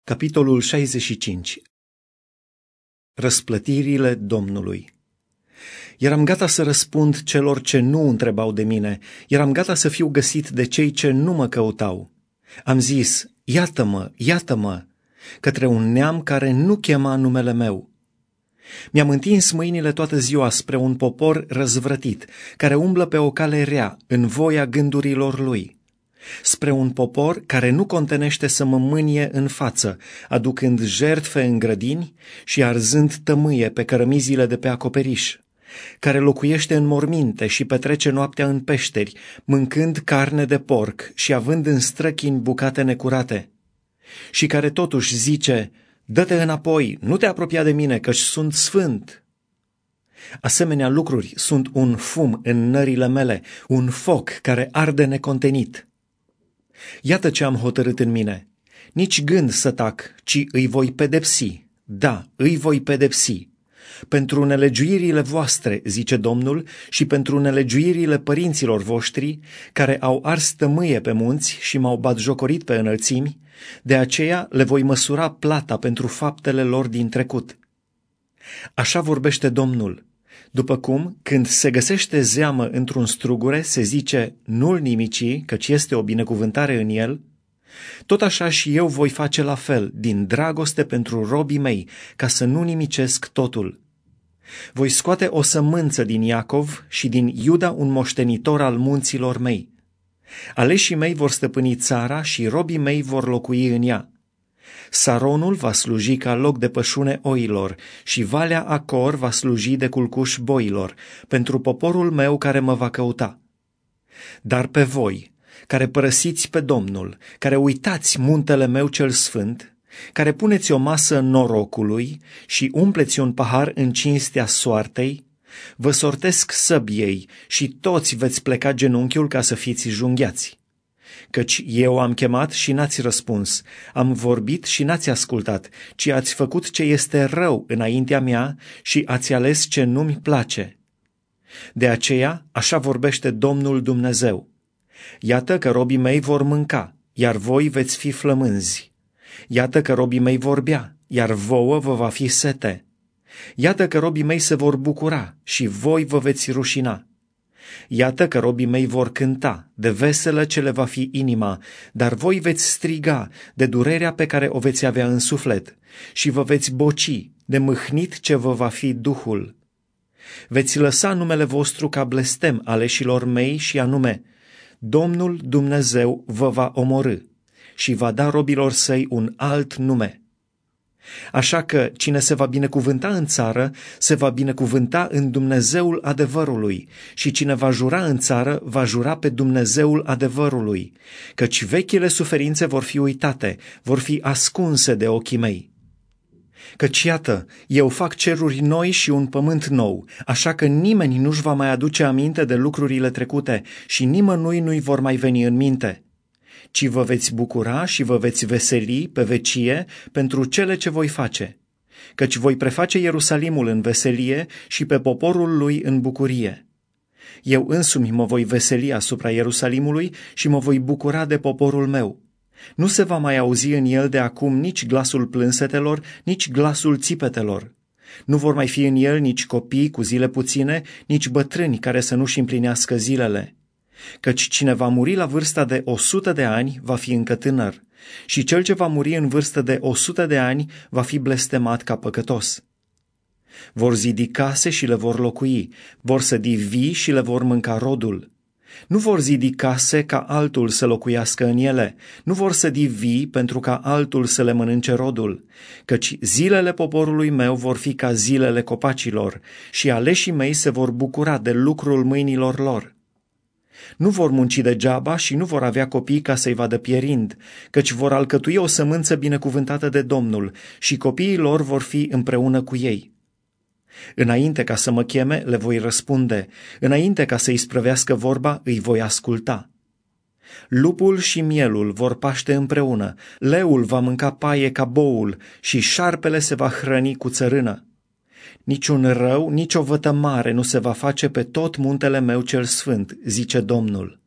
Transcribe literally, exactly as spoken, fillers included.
Capitolul șaizeci și cinci. Răsplătirile Domnului. Eram gata să răspund celor ce nu întrebau de mine, eram gata să fiu găsit de cei ce nu mă căutau. Am zis, iată-mă, iată-mă, către un neam care nu chema numele meu. Mi-am întins mâinile toată ziua spre un popor răzvrătit, care umblă pe o cale rea, în voia gândurilor lui. Spre un popor care nu contenește să mă mânie în față, aducând jertfe în grădini și arzând tămâie pe cărămizile de pe acoperiș, care locuiește în morminte și petrece noaptea în peșteri, mâncând carne de porc și având în străchini bucate necurate, și care totuși zice, dă-te înapoi, nu te apropia de mine, căci sunt sfânt. Asemenea lucruri sunt un fum în nările mele, un foc care arde necontenit. Iată ce am hotărât în mine, nici gând să tac, ci îi voi pedepsi, da, îi voi pedepsi. Pentru nelegiuirile voastre, zice Domnul, și pentru nelegiuirile părinților voștri, care au ars tămâie pe munți și m-au batjocorit pe înălțimi, de aceea le voi măsura plata pentru faptele lor din trecut. Așa vorbește Domnul. După cum, când se găsește zeamă într-un strugure, se zice, nu-l nimici, căci este o binecuvântare în el, tot așa și eu voi face la fel, din dragoste pentru robii mei, ca să nu nimicesc totul. Voi scoate o sămânță din Iacov și din Iuda un moștenitor al munților mei. Aleșii mei vor stăpâni țara și robii mei vor locui în ea. Saronul va sluji ca loc de pășune oilor și Valea Acor va sluji de culcuș boilor, pentru poporul meu care mă va căuta. Dar pe voi, care părăsiți pe Domnul, care uitați muntele meu cel sfânt, care puneți o masă norocului și umpleți un pahar în cinstea soartei, vă sortesc săbiei și toți veți pleca genunchiul ca să fiți junghiați. Căci eu am chemat și n-ați răspuns, am vorbit și n-ați ascultat, ci ați făcut ce este rău înaintea mea și ați ales ce nu-mi place. De aceea, așa vorbește Domnul Dumnezeu. Iată că robii mei vor mânca, iar voi veți fi flămânzi. Iată că robii mei vor bea, iar vouă vă va fi sete. Iată că robii mei se vor bucura și voi vă veți rușina. Iată că robii mei vor cânta, de veselă ce le va fi inima, dar voi veți striga de durerea pe care o veți avea în suflet și vă veți boci de mâhnit ce vă va fi duhul. Veți lăsa numele vostru ca blestem aleșilor mei și anume, Domnul Dumnezeu vă va omorî și va da robilor săi un alt nume. Așa că cine se va binecuvânta în țară, se va binecuvânta în Dumnezeul adevărului și cine va jura în țară, va jura pe Dumnezeul adevărului, căci vechile suferințe vor fi uitate, vor fi ascunse de ochii mei. Căci iată, eu fac ceruri noi și un pământ nou, așa că nimeni nu-și va mai aduce aminte de lucrurile trecute și nimănui nu-i vor mai veni în minte. Ci vă veți bucura și vă veți veseli pe vecie pentru cele ce voi face, căci voi preface Ierusalimul în veselie și pe poporul lui în bucurie. Eu însumi mă voi veseli asupra Ierusalimului și mă voi bucura de poporul meu. Nu se va mai auzi în el de acum nici glasul plânsetelor, nici glasul țipetelor. Nu vor mai fi în el nici copii cu zile puține, nici bătrâni care să nu-și împlinească zilele. Căci cine va muri la vârsta de o sută de ani va fi încă tânăr, și cel ce va muri în vârstă de o sută de ani va fi blestemat ca păcătos. Vor zidi case și le vor locui, vor sădi vii și le vor mânca rodul. Nu vor zidi case ca altul să locuiască în ele, nu vor sădi vii pentru ca altul să le mănânce rodul, căci zilele poporului meu vor fi ca zilele copacilor și aleșii mei se vor bucura de lucrul mâinilor lor. Nu vor munci degeaba și nu vor avea copii ca să-i vadă pierind, căci vor alcătui o sămânță binecuvântată de Domnul și copiii lor vor fi împreună cu ei. Înainte ca să mă cheme, le voi răspunde, înainte ca să-i sprăvească vorba, îi voi asculta. Lupul și mielul vor paște împreună, leul va mânca paie ca boul și șarpele se va hrăni cu țărână. Niciun rău, nici o vătămare nu se va face pe tot muntele meu cel sfânt, zice Domnul.